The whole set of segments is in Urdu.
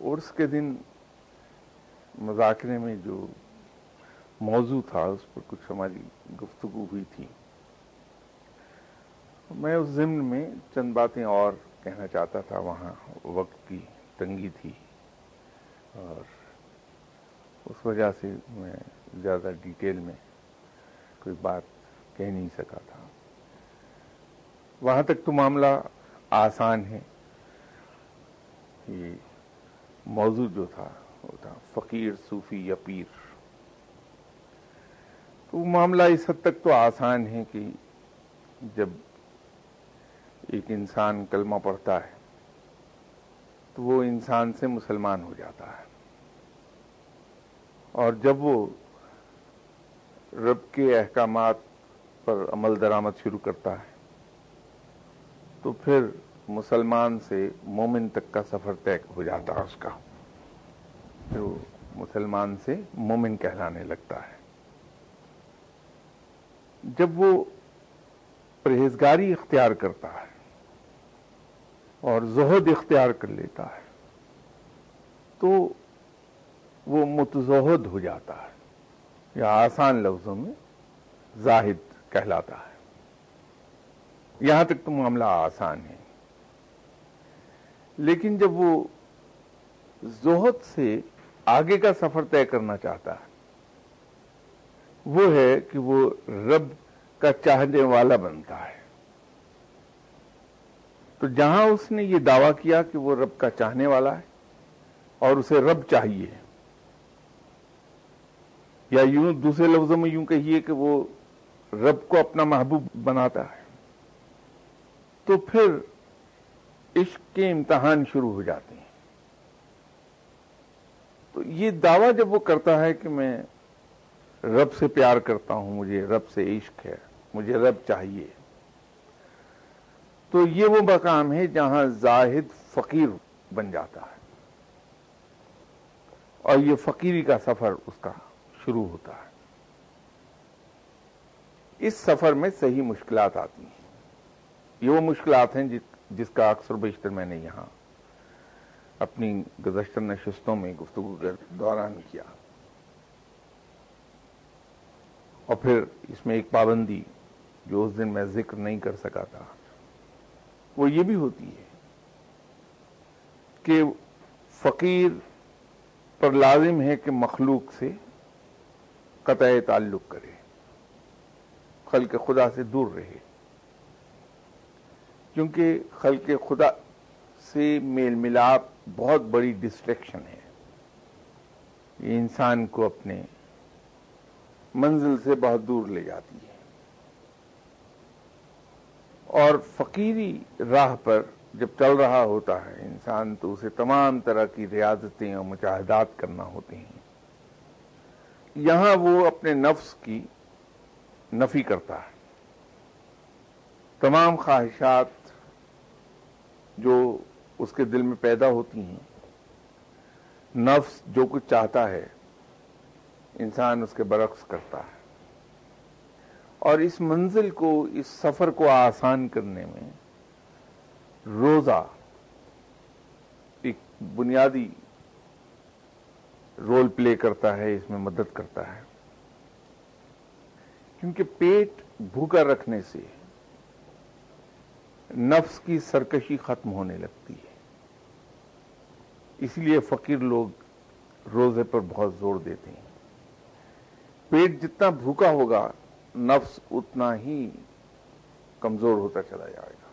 عرس کے دن مذاکرے میں جو موضوع تھا اس پر کچھ ہماری گفتگو ہوئی تھی. میں اس ضمن میں چند باتیں اور کہنا چاہتا تھا. وہاں وقت کی تنگی تھی اور اس وجہ سے میں زیادہ ڈیٹیل میں کوئی بات کہہ نہیں سکا تھا. وہاں تک تو معاملہ آسان ہے. یہ موضوع جو تھا وہ تھا فقیر صوفی یا پیر. تو وہ معاملہ اس حد تک تو آسان ہے کہ جب ایک انسان کلمہ پڑھتا ہے تو وہ انسان سے مسلمان ہو جاتا ہے، اور جب وہ رب کے احکامات پر عمل درآمد شروع کرتا ہے تو پھر مسلمان سے مومن تک کا سفر طے ہو جاتا ہے. اس کا پھر وہ مسلمان سے مومن کہلانے لگتا ہے. جب وہ پرہیزگاری اختیار کرتا ہے اور زہد اختیار کر لیتا ہے تو وہ متزہد ہو جاتا ہے، یا آسان لفظوں میں زاہد کہلاتا ہے. یہاں تک تو معاملہ آسان ہے. لیکن جب وہ زہد سے آگے کا سفر طے کرنا چاہتا ہے، وہ ہے کہ وہ رب کا چاہنے والا بنتا ہے. تو جہاں اس نے یہ دعویٰ کیا کہ وہ رب کا چاہنے والا ہے اور اسے رب چاہیے، یا یوں دوسرے لفظوں میں یوں کہیے کہ وہ رب کو اپنا محبوب بناتا ہے، تو پھر عشق کے امتحان شروع ہو جاتے ہیں. تو یہ دعویٰ جب وہ کرتا ہے کہ میں رب سے پیار کرتا ہوں، مجھے رب سے عشق ہے، مجھے رب چاہیے، تو یہ وہ مقام ہے جہاں زاہد فقیر بن جاتا ہے، اور یہ فقیری کا سفر اس کا شروع ہوتا ہے. اس سفر میں صحیح مشکلات آتی ہیں. یہ وہ مشکلات ہیں جس کا اکثر بیشتر میں نے یہاں اپنی گزشتہ نشستوں میں گفتگو کے دوران کیا. اور پھر اس میں ایک پابندی جو اس دن میں ذکر نہیں کر سکا تھا وہ یہ بھی ہوتی ہے کہ فقیر پر لازم ہے کہ مخلوق سے قطع تعلق کرے، خلق خدا سے دور رہے، کیونکہ خلق خدا سے میل ملاپ بہت بڑی ڈسٹریکشن ہے. یہ انسان کو اپنے منزل سے بہت دور لے جاتی ہے. اور فقیری راہ پر جب چل رہا ہوتا ہے انسان تو اسے تمام طرح کی ریاضتیں اور مجاہدات کرنا ہوتے ہیں. یہاں وہ اپنے نفس کی نفی کرتا ہے. تمام خواہشات جو اس کے دل میں پیدا ہوتی ہیں، نفس جو کچھ چاہتا ہے انسان اس کے برعکس کرتا ہے. اور اس منزل کو، اس سفر کو آسان کرنے میں روزہ ایک بنیادی رول پلے کرتا ہے، اس میں مدد کرتا ہے. کیونکہ پیٹ بھوکا رکھنے سے نفس کی سرکشی ختم ہونے لگتی ہے. اس لیے فقیر لوگ روزے پر بہت زور دیتے ہیں. پیٹ جتنا بھوکا ہوگا نفس اتنا ہی کمزور ہوتا چلا جائے گا،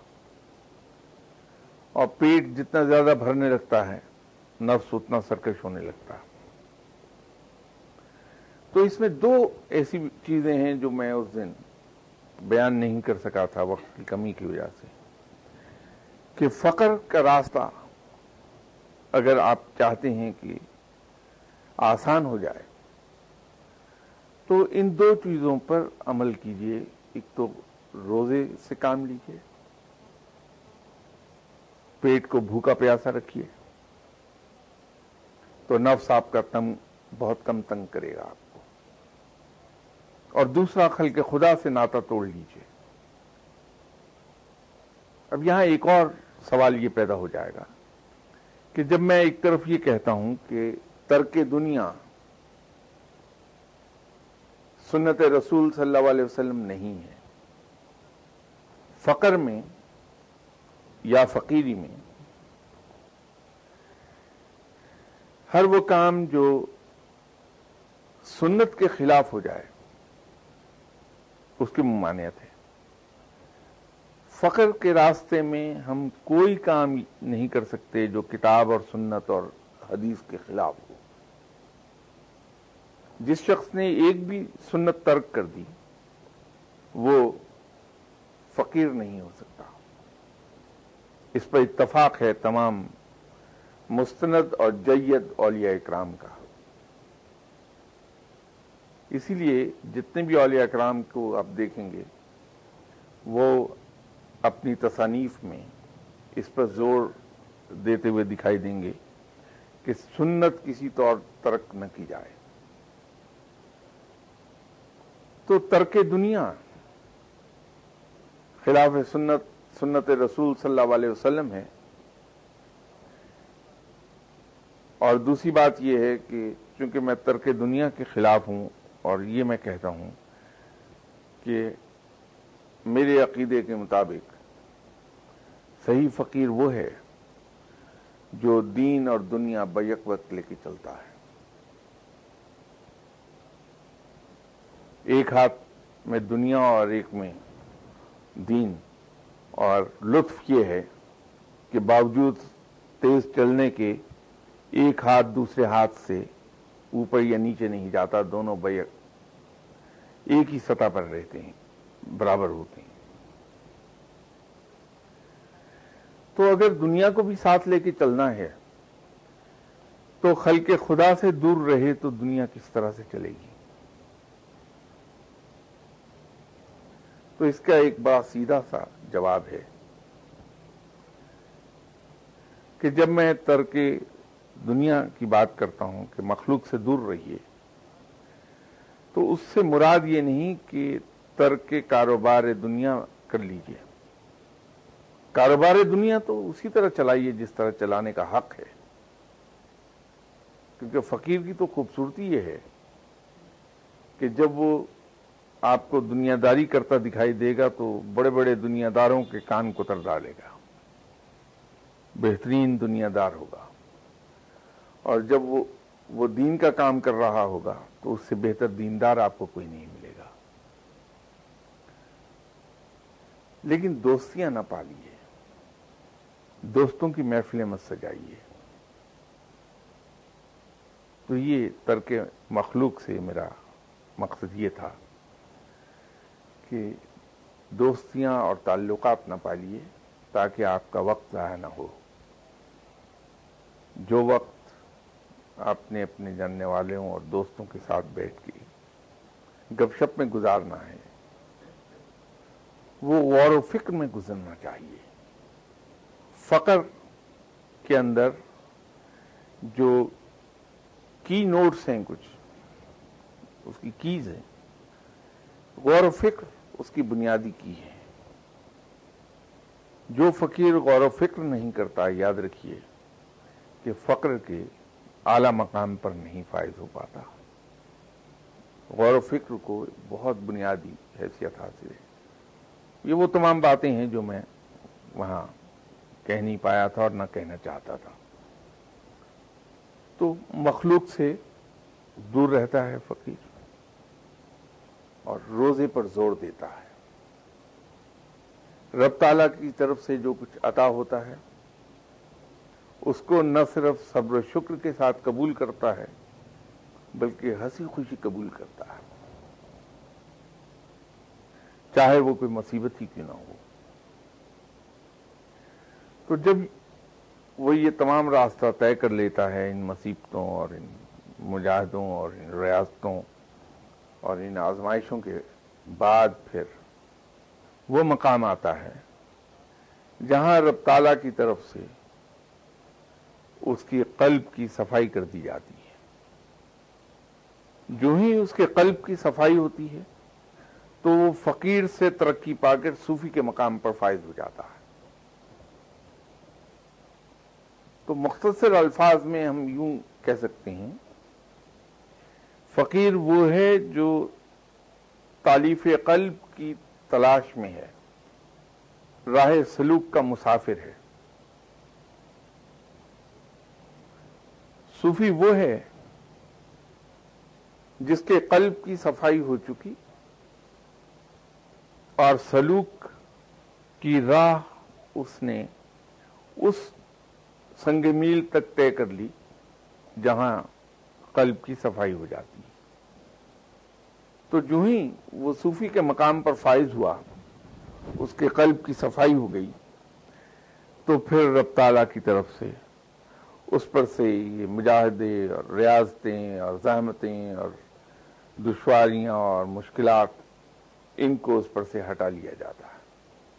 اور پیٹ جتنا زیادہ بھرنے لگتا ہے نفس اتنا سرکش ہونے لگتا ہے. تو اس میں دو ایسی چیزیں ہیں جو میں اس دن بیان نہیں کر سکا تھا وقت کی کمی کی وجہ سے، کہ فقر کا راستہ اگر آپ چاہتے ہیں کہ آسان ہو جائے تو ان دو چیزوں پر عمل کیجئے. ایک تو روزے سے کام لیجئے، پیٹ کو بھوکا پیاسا رکھیے تو نفس آپ کا بہت کم تنگ کرے گا آپ کو. اور دوسرا خلق خدا سے ناطہ توڑ لیجئے. اب یہاں ایک اور سوال یہ پیدا ہو جائے گا کہ جب میں ایک طرف یہ کہتا ہوں کہ ترک دنیا سنت رسول صلی اللہ علیہ وسلم نہیں ہے، فقر میں یا فقیری میں ہر وہ کام جو سنت کے خلاف ہو جائے اس کی ممانعت ہے۔ فقر کے راستے میں ہم کوئی کام نہیں کر سکتے جو کتاب اور سنت اور حدیث کے خلاف ہو۔ جس شخص نے ایک بھی سنت ترک کر دی وہ فقیر نہیں ہو سکتا، اس پر اتفاق ہے تمام مستند اور جید اولیاء اکرام کا۔ اسی لیے جتنے بھی اولیاء اکرام کو آپ دیکھیں گے وہ اپنی تصانیف میں اس پر زور دیتے ہوئے دکھائی دیں گے کہ سنت کسی طور ترک نہ کی جائے۔ تو ترک دنیا خلاف سنت رسول صلی اللہ علیہ وسلم ہے۔ اور دوسری بات یہ ہے کہ چونکہ میں ترک دنیا کے خلاف ہوں اور یہ میں کہتا ہوں کہ میرے عقیدے کے مطابق صحیح فقیر وہ ہے جو دین اور دنیا بیک وقت لے کے چلتا ہے۔ ایک ہاتھ میں دنیا اور ایک میں دین، اور لطف یہ ہے کہ باوجود تیز چلنے کے ایک ہاتھ دوسرے ہاتھ سے اوپر یا نیچے نہیں جاتا، دونوں بیک ایک ہی سطح پر رہتے ہیں، برابر ہوتے ہیں۔ تو اگر دنیا کو بھی ساتھ لے کے چلنا ہے تو خلق خدا سے دور رہے تو دنیا کس طرح سے چلے گی؟ تو اس کا ایک بڑا سیدھا سا جواب ہے کہ جب میں ترک دنیا کی بات کرتا ہوں کہ مخلوق سے دور رہیے، تو اس سے مراد یہ نہیں کہ ترک کاروبار دنیا کر لیجئے۔ کاروبار دنیا تو اسی طرح چلائیے جس طرح چلانے کا حق ہے، کیونکہ فقیر کی تو خوبصورتی یہ ہے کہ جب وہ آپ کو دنیا داری کرتا دکھائی دے گا تو بڑے بڑے دنیا داروں کے کان کتر ڈالے گا، بہترین دنیا دار ہوگا، اور جب وہ دین کا کام کر رہا ہوگا تو اس سے بہتر دیندار آپ کو کوئی نہیں ملے گا۔ لیکن دوستیاں نہ پالیے، دوستوں کی محفلیں مت سجائیے۔ تو یہ ترک مخلوق سے میرا مقصد یہ تھا کہ دوستیاں اور تعلقات نہ پالیے تاکہ آپ کا وقت ضائع نہ ہو۔ جو وقت آپ نے اپنے جاننے والوں اور دوستوں کے ساتھ بیٹھ کے گپ شپ میں گزارنا ہے وہ غور و فکر میں گزرنا چاہیے۔ فقر کے اندر جو کی نوٹس ہیں، کچھ اس کی کیز ہیں، غور و فکر اس کی بنیادی کی ہے۔ جو فقیر غور و فکر نہیں کرتا، یاد رکھیے کہ فقر کے اعلی مقام پر نہیں فائز ہو پاتا۔ غور و فکر کو بہت بنیادی حیثیت حاصل ہے۔ یہ وہ تمام باتیں ہیں جو میں وہاں کہہ نہیں پایا تھا اور نہ کہنا چاہتا تھا۔ تو مخلوق سے دور رہتا ہے فقیر اور روزے پر زور دیتا ہے۔ رب تعالیٰ کی طرف سے جو کچھ عطا ہوتا ہے اس کو نہ صرف صبر و شکر کے ساتھ قبول کرتا ہے بلکہ ہنسی خوشی قبول کرتا ہے، چاہے وہ کوئی مصیبت ہی کیوں نہ ہو۔ تو جب وہ یہ تمام راستہ طے کر لیتا ہے ان مصیبتوں اور ان مجاہدوں اور ان ریاستوں اور ان آزمائشوں کے بعد پھر وہ مقام آتا ہے جہاں رب تعالیٰ کی طرف سے اس کی قلب کی صفائی کر دی جاتی ہے۔ جو ہی اس کے قلب کی صفائی ہوتی ہے تو وہ فقیر سے ترقی پا کر صوفی کے مقام پر فائز ہو جاتا ہے۔ تو مختصر الفاظ میں ہم یوں کہہ سکتے ہیں، فقیر وہ ہے جو تالیف قلب کی تلاش میں ہے، راہ سلوک کا مسافر ہے۔ صوفی وہ ہے جس کے قلب کی صفائی ہو چکی اور سلوک کی راہ اس نے اس سنگ میل تک طے کر لی جہاں قلب کی صفائی ہو جاتی ہے۔ تو جو ہی وہ صوفی کے مقام پر فائز ہوا، اس کے قلب کی صفائی ہو گئی، تو پھر رب تعالیٰ کی طرف سے اس پر سے یہ مجاہدے اور ریاضتیں اور زحمتیں اور دشواریاں اور مشکلات، ان کو اس پر سے ہٹا لیا جاتا ہے،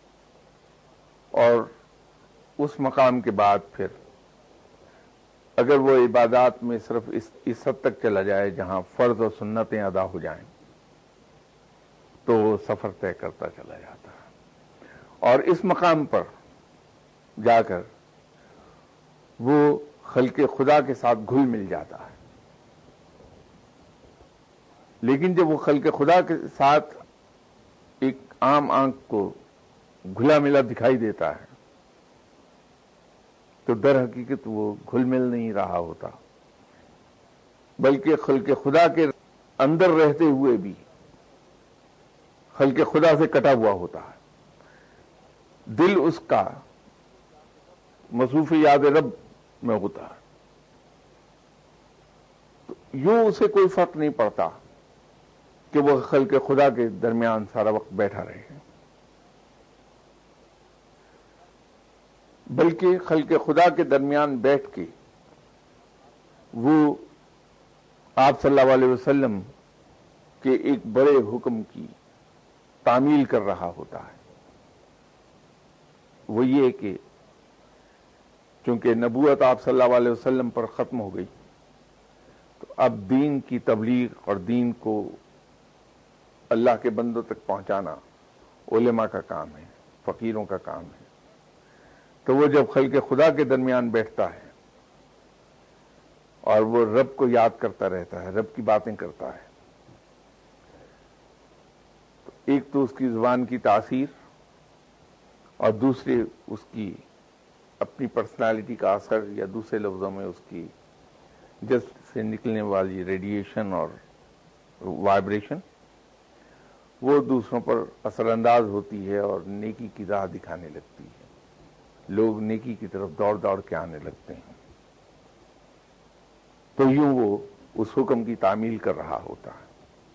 اور اس مقام کے بعد پھر اگر وہ عبادات میں صرف اس حد تک چلا جائے جہاں فرض اور سنتیں ادا ہو جائیں، تو وہ سفر طے کرتا چلا جاتا ہے، اور اس مقام پر جا کر وہ خلق خدا کے ساتھ گھل مل جاتا ہے۔ لیکن جب وہ خلق خدا کے ساتھ ایک عام آنکھ کو گھلا ملا دکھائی دیتا ہے، تو در حقیقت وہ گھل مل نہیں رہا ہوتا، بلکہ خلق خدا کے اندر رہتے ہوئے بھی خلق خدا سے کٹا ہوا ہوتا ہے، دل اس کا مصروف یاد رب میں ہوتا ہے۔ تو یوں اسے کوئی فرق نہیں پڑتا کہ وہ خلق خدا کے درمیان سارا وقت بیٹھا رہے، بلکہ خلق خدا کے درمیان بیٹھ کے وہ آپ صلی اللہ علیہ وسلم کے ایک بڑے حکم کی تعمیل کر رہا ہوتا ہے۔ وہ یہ کہ چونکہ نبوت آپ صلی اللہ علیہ وسلم پر ختم ہو گئی، تو اب دین کی تبلیغ اور دین کو اللہ کے بندوں تک پہنچانا علماء کا کام ہے، فقیروں کا کام ہے۔ تو وہ جب خلق خدا کے درمیان بیٹھتا ہے اور وہ رب کو یاد کرتا رہتا ہے، رب کی باتیں کرتا ہے، تو ایک تو اس کی زبان کی تاثیر، اور دوسرے اس کی اپنی پرسنالٹی کا اثر، یا دوسرے لفظوں میں اس کی جسم سے نکلنے والی ریڈیشن اور وائبریشن، وہ دوسروں پر اثر انداز ہوتی ہے اور نیکی کی راہ دکھانے لگتی ہے، لوگ نیکی کی طرف دوڑ دوڑ کے آنے لگتے ہیں۔ تو یوں وہ اس حکم کی تعمیل کر رہا ہوتا ہے۔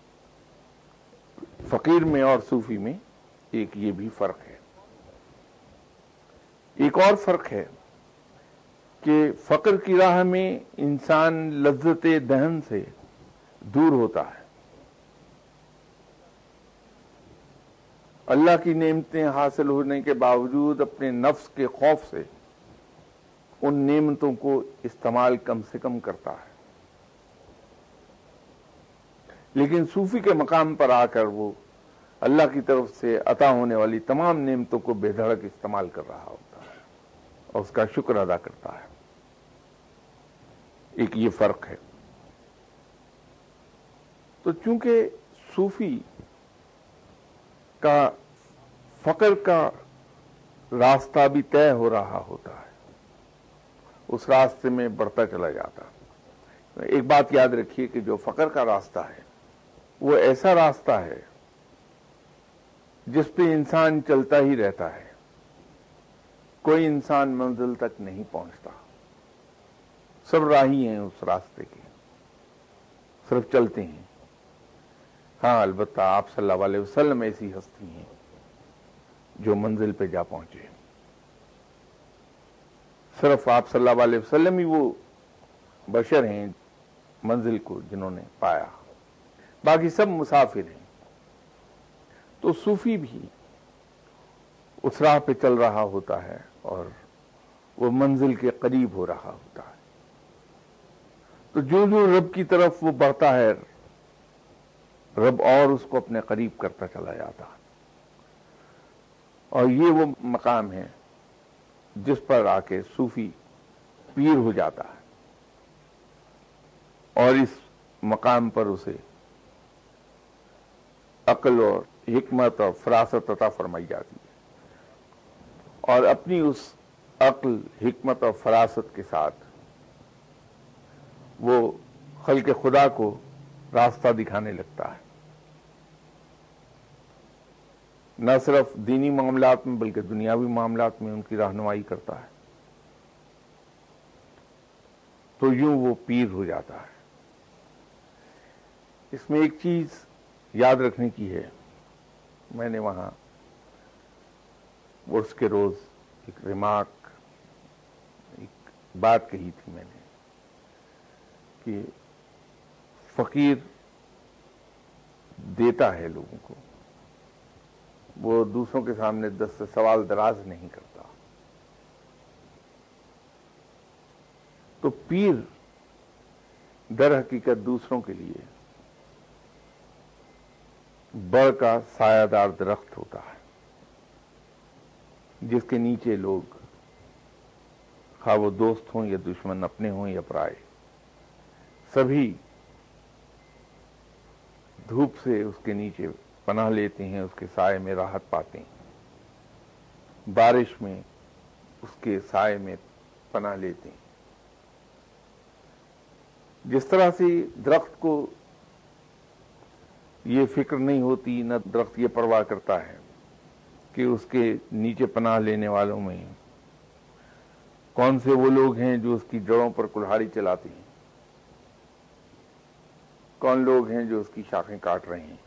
فقیر میں اور صوفی میں ایک یہ بھی فرق ہے۔ ایک اور فرق ہے کہ فقر کی راہ میں انسان لذت دہن سے دور ہوتا ہے، اللہ کی نعمتیں حاصل ہونے کے باوجود اپنے نفس کے خوف سے ان نعمتوں کو استعمال کم سے کم کرتا ہے، لیکن صوفی کے مقام پر آ کر وہ اللہ کی طرف سے عطا ہونے والی تمام نعمتوں کو بے دھڑک استعمال کر رہا ہوتا ہے اور اس کا شکر ادا کرتا ہے۔ ایک یہ فرق ہے۔ تو چونکہ صوفی کا فقر کا راستہ بھی طے ہو رہا ہوتا ہے، اس راستے میں بڑھتا چلا جاتا ہے۔ ایک بات یاد رکھیے کہ جو فقر کا راستہ ہے وہ ایسا راستہ ہے جس پہ انسان چلتا ہی رہتا ہے، کوئی انسان منزل تک نہیں پہنچتا، سب راہی ہیں اس راستے کے، صرف چلتے ہیں۔ ہاں البتہ آپ صلی اللہ علیہ وسلم ایسی ہستی ہیں جو منزل پہ جا پہنچے، صرف آپ صلی اللہ علیہ وسلم ہی وہ بشر ہیں منزل کو جنہوں نے پایا، باقی سب مسافر ہیں۔ تو صوفی بھی اس راہ پہ چل رہا ہوتا ہے اور وہ منزل کے قریب ہو رہا ہوتا ہے۔ تو جو جو رب کی طرف وہ بڑھتا ہے، رب اور اس کو اپنے قریب کرتا چلا جاتا ہے، اور یہ وہ مقام ہے جس پر آ کے صوفی پیر ہو جاتا ہے اور اس مقام پر اسے عقل اور حکمت اور فراست عطا فرمائی جاتی ہے، اور اپنی اس عقل، حکمت اور فراست کے ساتھ وہ خلق خدا کو راستہ دکھانے لگتا ہے، نہ صرف دینی معاملات میں بلکہ دنیاوی معاملات میں ان کی رہنمائی کرتا ہے، تو یوں وہ پیر ہو جاتا ہے۔ اس میں ایک چیز یاد رکھنے کی ہے، میں نے وہاں عرس کے روز ایک ریمارک، ایک بات کہی تھی میں نے کہ فقیر دیتا ہے لوگوں کو، وہ دوسروں کے سامنے دست سوال دراز نہیں کرتا۔ تو پیر در حقیقت دوسروں کے لیے بڑ کا سایہ دار درخت ہوتا ہے، جس کے نیچے لوگ، خواہ وہ دوست ہوں یا دشمن، اپنے ہوں یا پرائے، سبھی دھوپ سے اس کے نیچے پناہ لیتے ہیں، اس کے سائے میں راحت پاتے ہیں، بارش میں اس کے سائے میں پناہ لیتے ہیں۔ جس طرح سے درخت کو یہ فکر نہیں ہوتی، نہ درخت یہ پرواہ کرتا ہے کہ اس کے نیچے پناہ لینے والوں میں کون سے وہ لوگ ہیں جو اس کی جڑوں پر کلہاڑی چلاتے ہیں، کون لوگ ہیں جو اس کی شاخیں کاٹ رہے ہیں،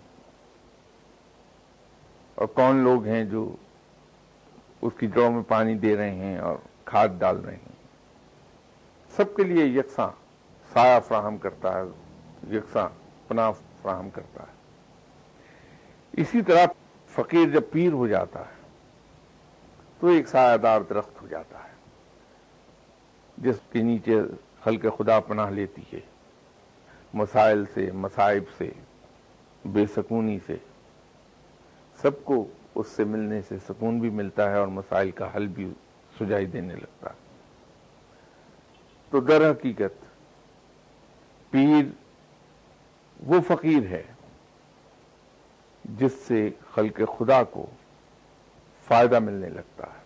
اور کون لوگ ہیں جو اس کی جڑوں میں پانی دے رہے ہیں اور کھاد ڈال رہے ہیں، سب کے لیے یکساں سایہ فراہم کرتا ہے، یکساں پناہ فراہم کرتا ہے۔ اسی طرح فقیر جب پیر ہو جاتا ہے تو ایک سایہ دار درخت ہو جاتا ہے، جس کے نیچے خلق خدا پناہ لیتی ہے، مسائل سے، مصائب سے، بے سکونی سے، سب کو اس سے ملنے سے سکون بھی ملتا ہے اور مسائل کا حل بھی سجائی دینے لگتا ہے۔ تو در حقیقت پیر وہ فقیر ہے جس سے خلق خدا کو فائدہ ملنے لگتا ہے۔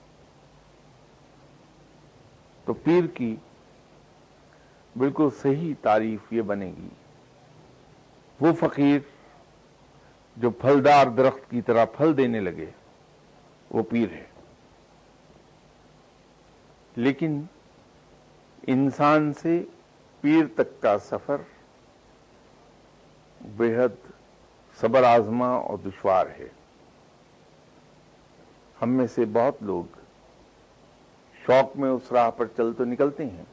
تو پیر کی بالکل صحیح تعریف یہ بنے گی، وہ فقیر جو پھلدار درخت کی طرح پھل دینے لگے، وہ پیر ہے۔ لیکن انسان سے پیر تک کا سفر بے حد صبر آزما اور دشوار ہے۔ ہم میں سے بہت لوگ شوق میں اس راہ پر چل تو نکلتے ہیں،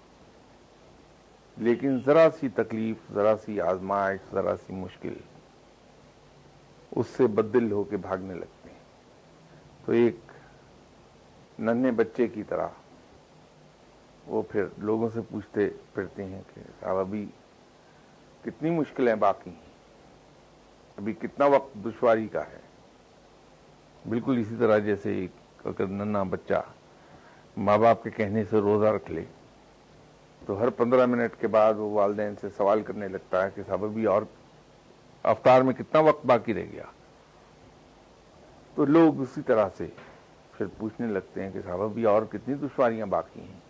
لیکن ذرا سی تکلیف، ذرا سی آزمائش، ذرا سی مشکل، اس سے بددل ہو کے بھاگنے لگتے ہیں۔ تو ایک ننھے بچے کی طرح وہ پھر لوگوں سے پوچھتے پھرتے ہیں کہ صاحب ابھی کتنی مشکلیں باقی ہیں، ابھی کتنا وقت دشواری کا ہے۔ بالکل اسی طرح جیسے ایک اگر ننھا بچہ ماں باپ کے کہنے سے روزہ رکھ لے تو ہر 15 منٹ کے بعد وہ والدین سے سوال کرنے لگتا ہے کہ صاحب ابھی اور افطار میں کتنا وقت باقی رہ گیا۔ تو لوگ اسی طرح سے پھر پوچھنے لگتے ہیں کہ صاحب ابھی اور کتنی دشواریاں باقی ہیں۔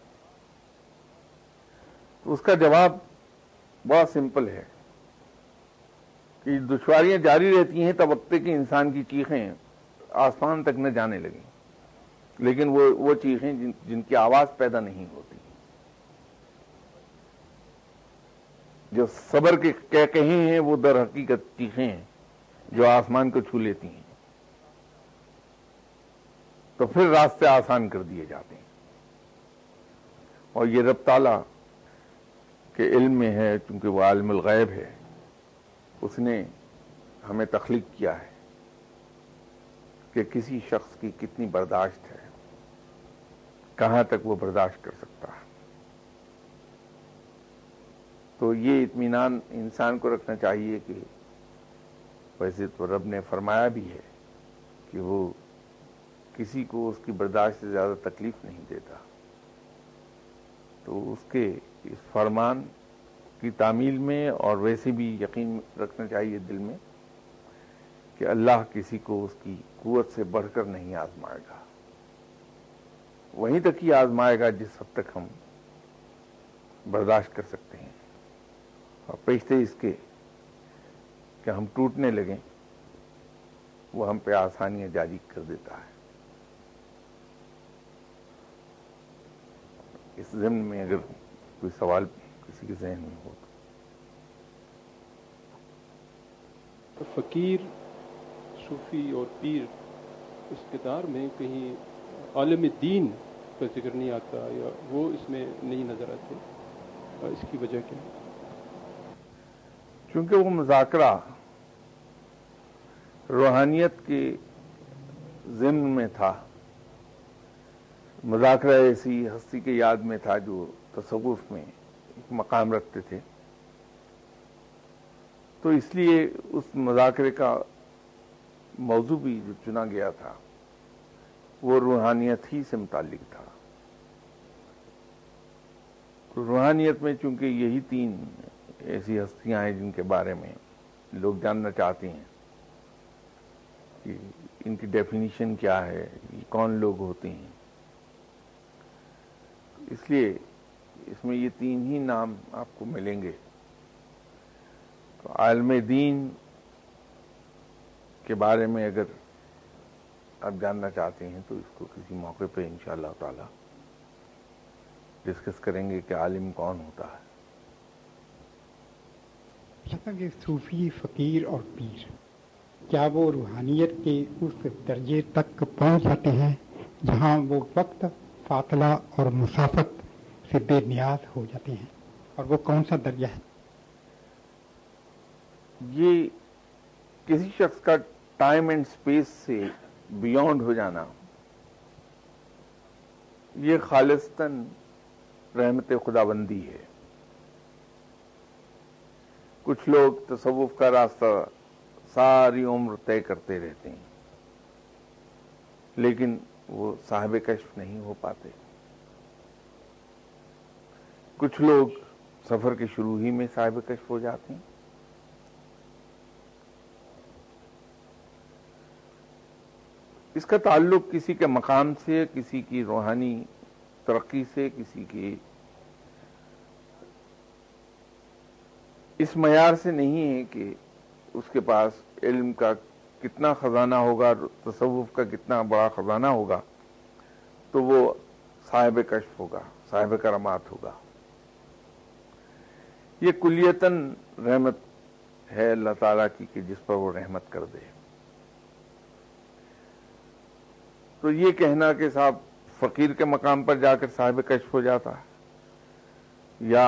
تو اس کا جواب بڑا سمپل ہے کہ دشواریاں جاری رہتی ہیں تب وقت کہ انسان کی چیخیں آسمان تک نہ جانے لگیں، لیکن وہ چیخیں جن کی آواز پیدا نہیں ہوتی، جو صبر کے کہے ہیں، وہ در حقیقت چیخیں ہیں جو آسمان کو چھو لیتی ہیں۔ تو پھر راستے آسان کر دیے جاتے ہیں، اور یہ رب تعالیٰ کے علم میں ہے، چونکہ وہ عالم الغیب ہے، اس نے ہمیں تخلیق کیا ہے کہ کسی شخص کی کتنی برداشت ہے، کہاں تک وہ برداشت کر سکتا ہے۔ تو یہ اطمینان انسان کو رکھنا چاہیے کہ ویسے تو رب نے فرمایا بھی ہے کہ وہ کسی کو اس کی برداشت سے زیادہ تکلیف نہیں دیتا، تو اس کے اس فرمان کی تعمیل میں اور ویسے بھی یقین رکھنا چاہیے دل میں کہ اللہ کسی کو اس کی قوت سے بڑھ کر نہیں آزمائے گا، وہیں تک ہی آزمائے گا جس حد تک ہم برداشت کر سکتے ہیں، اور پیشتے اس کے کہ ہم ٹوٹنے لگیں وہ ہم پہ آسانیاں جاری کر دیتا ہے۔ اس ضمن میں اگر کوئی سوال کسی کے ذہن میں ہو تو فقیر، صوفی اور پیر اس کردار میں کہیں عالم دین کا ذکر نہیں آتا یا وہ اس میں نہیں نظر آتے، اس کی وجہ کیا ہے؟ چونکہ وہ مذاکرہ روحانیت کے ضمن میں تھا، مذاکرہ ایسی ہستی کے یاد میں تھا جو تصوف میں ایک مقام رکھتے تھے، تو اس لیے اس مذاکرے کا موضوع بھی جو چنا گیا تھا وہ روحانیت ہی سے متعلق تھا۔ تو روحانیت میں چونکہ یہی تین ایسی ہستیاں ہیں جن کے بارے میں لوگ جاننا چاہتے ہیں کہ ان کی ڈیفینیشن کیا ہے، یہ کون لوگ ہوتے ہیں، اس لیے اس میں یہ تین ہی نام آپ کو ملیں گے۔ تو عالم دین کے بارے میں اگر آپ جاننا چاہتے ہیں تو اس کو کسی موقع پہ انشاءاللہ تعالی ڈسکس کریں گے کہ عالم کون ہوتا ہے۔ کہ صوفی، فقیر اور پیر کیا وہ روحانیت کے اس درجے تک پہنچ جاتے ہیں جہاں وہ وقت، فاصلہ اور مسافت سے بے نیاز ہو جاتے ہیں، اور وہ کون سا درجہ ہے؟ یہ کسی شخص کا ٹائم اینڈ سپیس سے بیونڈ ہو جانا، یہ خالصتاً رحمت خداوندی ہے۔ کچھ لوگ تصوف کا راستہ ساری عمر طے کرتے رہتے ہیں لیکن وہ صاحب کشف نہیں ہو پاتے۔ کچھ لوگ سفر کے شروع ہی میں صاحب کشف ہو جاتے ہیں۔ اس کا تعلق کسی کے مقام سے، کسی کی روحانی ترقی سے، کسی کی اس معیار سے نہیں ہے کہ اس کے پاس علم کا کتنا خزانہ ہوگا، تصوف کا کتنا بڑا خزانہ ہوگا تو وہ صاحب کشف ہوگا، صاحب کرامات ہوگا۔ یہ کلیتاً رحمت ہے اللہ تعالیٰ کی کہ جس پر وہ رحمت کر دے۔ تو یہ کہنا کہ صاحب فقیر کے مقام پر جا کر صاحب کشف ہو جاتا ہے یا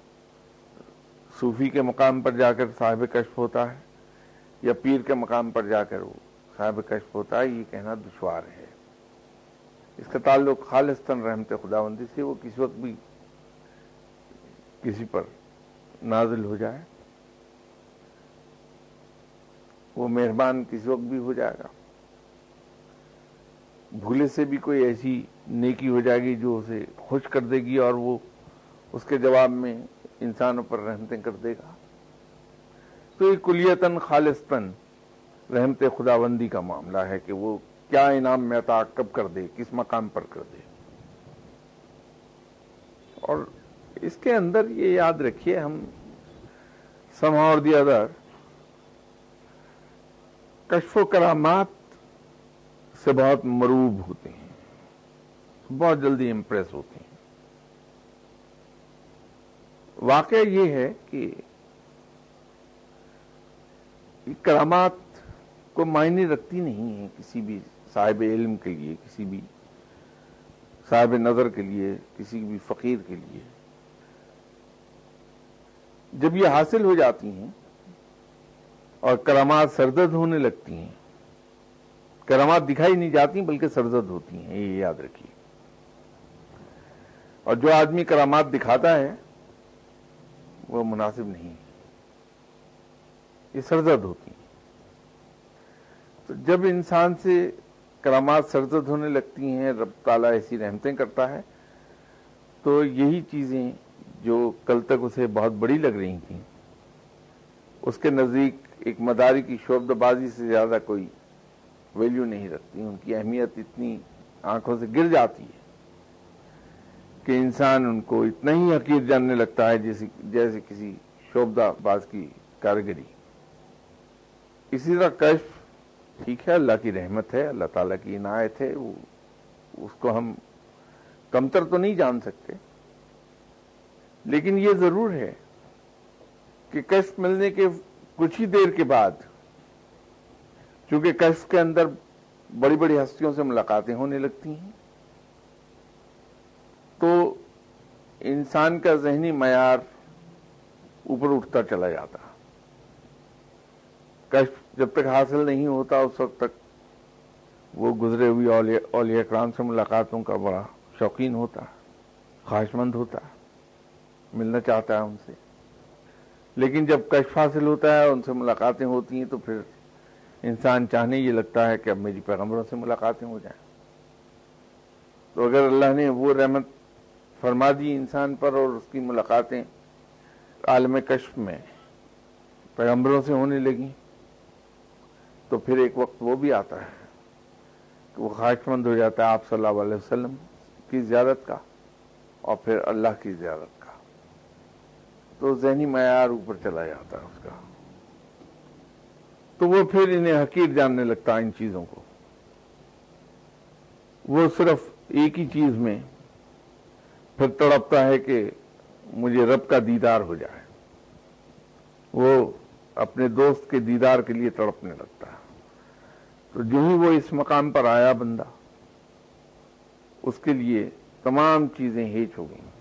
صوفی کے مقام پر جا کر صاحب کشف ہوتا ہے یا پیر کے مقام پر جا کر وہ صاحب کشف ہوتا ہے، یہ کہنا دشوار ہے۔ اس کا تعلق خالصتاً رحمت خداوندی سے، وہ کسی وقت بھی کسی پر نازل ہو جائے، وہ مہربان کسی وقت بھی ہو جائے گا۔ بھولے سے بھی کوئی ایسی نیکی ہو جائے گی جو اسے خوش کر دے گی اور وہ اس کے جواب میں انسانوں پر رحمتیں کر دے گا۔ تو یہ کلیتاً خالصتاً رحمت خداوندی کا معاملہ ہے کہ وہ کیا انعام میں عطا کب کر دے، کس مقام پر کر دے۔ اور اس کے اندر یہ یاد رکھیے، ہم somehow or the other کشف و کرامات سے بہت مروب ہوتے ہیں، بہت جلدی امپریس ہوتے ہیں۔ واقعہ یہ ہے کہ کرامات کو معنی رکھتی نہیں ہے کسی بھی صاحب علم کے لیے، کسی بھی صاحب نظر کے لیے، کسی بھی فقیر کے لیے۔ جب یہ حاصل ہو جاتی ہیں اور کرامات سرزد ہونے لگتی ہیں، کرامات دکھائی نہیں جاتی بلکہ سرزد ہوتی ہیں، یہ یاد رکھیے۔ اور جو آدمی کرامات دکھاتا ہے وہ مناسب نہیں، یہ سرزد ہوتی ہیں۔ تو جب انسان سے کرامات سرزد ہونے لگتی ہیں، رب تعالیٰ ایسی رحمتیں کرتا ہے تو یہی چیزیں جو کل تک اسے بہت بڑی لگ رہی تھیں، اس کے نزدیک ایک مداری کی شعبدہ بازی سے زیادہ کوئی ویلیو نہیں رکھتی. ان کی اہمیت اتنی آنکھوں سے گر جاتی ہے کہ انسان ان کو اتنا ہی حقیر جاننے لگتا ہے جیسے کسی شعبدہ باز کی کارگری. اسی طرح کشف ٹھیک ہے، اللہ کی رحمت ہے، اللہ تعالیٰ کی عنایت ہے، اس کو ہم کمتر تو نہیں جان سکتے، لیکن یہ ضرور ہے کہ کشف ملنے کے کچھ ہی دیر کے بعد، چونکہ کشف کے اندر بڑی بڑی ہستیوں سے ملاقاتیں ہونے لگتی ہیں، تو انسان کا ذہنی معیار اوپر اٹھتا چلا جاتا. کشف جب تک حاصل نہیں ہوتا اس وقت تک وہ گزرے ہوئی اولیاء کرام سے ملاقاتوں کا بڑا شوقین ہوتا ہے، خواہش مند ہوتا ہے، ملنا چاہتا ہے ان سے. لیکن جب کشف حاصل ہوتا ہے، ان سے ملاقاتیں ہوتی ہیں، تو پھر انسان چاہنے یہ لگتا ہے کہ اب میری پیغمبروں سے ملاقاتیں ہو جائیں. تو اگر اللہ نے وہ رحمت فرما دی انسان پر اور اس کی ملاقاتیں عالم کشف میں پیغمبروں سے ہونے لگیں، تو پھر ایک وقت وہ بھی آتا ہے کہ وہ خواہش مند ہو جاتا ہے آپ صلی اللہ علیہ وسلم کی زیارت کا اور پھر اللہ کی زیارت کا. تو ذہنی معیار اوپر چلا جاتا ہے اس کا، تو وہ پھر انہیں حقیر جاننے لگتا ہے ان چیزوں کو. وہ صرف ایک ہی چیز میں پھر تڑپتا ہے کہ مجھے رب کا دیدار ہو جائے. وہ اپنے دوست کے دیدار کے لیے تڑپنے لگتا ہے. تو جو ہی وہ اس مقام پر آیا بندہ، اس کے لیے تمام چیزیں ہیچ ہو گئیں.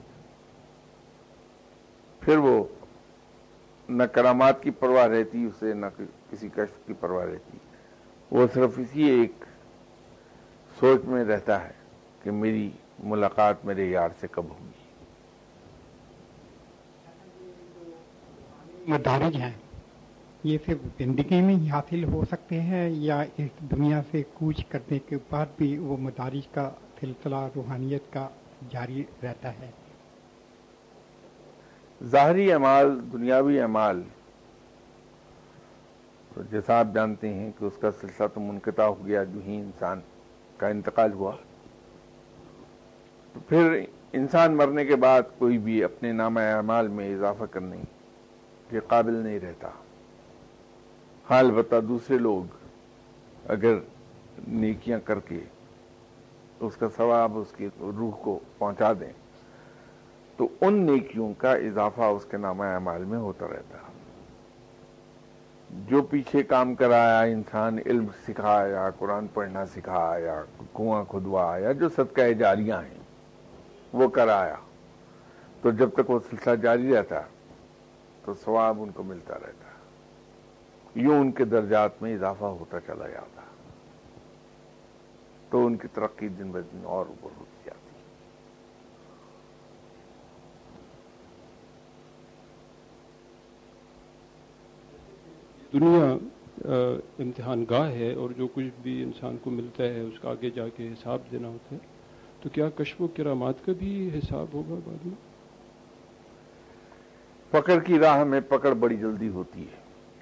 پھر وہ نہ کرامات کی پرواہ رہتی اسے، نہ کسی کشف کی پرواہ رہتی. وہ صرف اسی ایک سوچ میں رہتا ہے کہ میری ملاقات میرے یار سے کب ہوگی. مدارج ہیں، یہ صرف زندگی میں ہی حاصل ہو سکتے ہیں یا اس دنیا سے کوچ کرنے کے بعد بھی وہ مدارج کا سلسلہ روحانیت کا جاری رہتا ہے؟ ظاہری اعمال، دنیاوی اعمال، تو جیسا آپ جانتے ہیں کہ اس کا سلسلہ تو منقطع ہو گیا جو ہی انسان کا انتقال ہوا. تو پھر انسان مرنے کے بعد کوئی بھی اپنے نامہ اعمال میں اضافہ کرنے کے قابل نہیں رہتا. ہاں البتہ دوسرے لوگ اگر نیکیاں کر کے اس کا ثواب اس کی روح کو پہنچا دیں تو ان نیکیوں کا اضافہ اس کے نامہ اعمال میں ہوتا رہتا. جو پیچھے کام کرایا انسان، علم سکھایا، قرآن پڑھنا سکھایا، کنواں کھدوایا، جو صدقہ جاریاں ہیں وہ کرایا، تو جب تک وہ سلسلہ جاری رہتا تو ثواب ان کو ملتا رہتا. یوں ان کے درجات میں اضافہ ہوتا چلا جاتا، تو ان کی ترقی دن بہ دن اور اوپر ہوتی جاتی. دنیا امتحان گاہ ہے اور جو کچھ بھی انسان کو ملتا ہے اس کا آگے جا کے حساب دینا ہوتا ہے، تو کیا کشف و کرامات کا بھی حساب ہوگا بعد میں؟ فقر کی راہ میں پکڑ بڑی جلدی ہوتی ہے.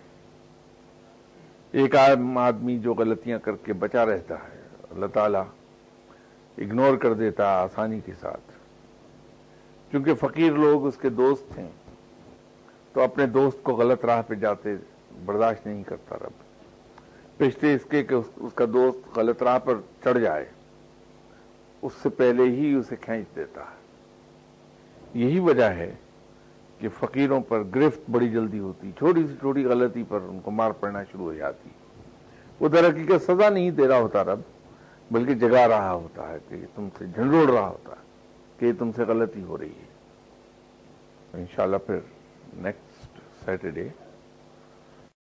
ایک عام آدمی جو غلطیاں کر کے بچا رہتا ہے، اللہ تعالیٰ اگنور کر دیتا آسانی کے ساتھ. چونکہ فقیر لوگ اس کے دوست ہیں تو اپنے دوست کو غلط راہ پہ جاتے برداشت نہیں کرتا رب، پیشتے اس کے کہ اس کا دوست غلط راہ پر چڑھ جائے اس سے پہلے ہی اسے کھینچ دیتا ہے. یہی وجہ ہے کہ فقیروں پر گرفت بڑی جلدی ہوتی، چھوٹی سی چھوٹی غلطی پر ان کو مار پڑنا شروع ہو جاتی. وہ در حقیقت سزا نہیں دے رہا ہوتا رب، بلکہ جگا رہا ہوتا ہے کہ تم سے جھنجھوڑ رہا ہوتا ہے کہ تم سے غلطی ہو رہی ہے. انشاءاللہ پھر نیکسٹ سیٹرڈے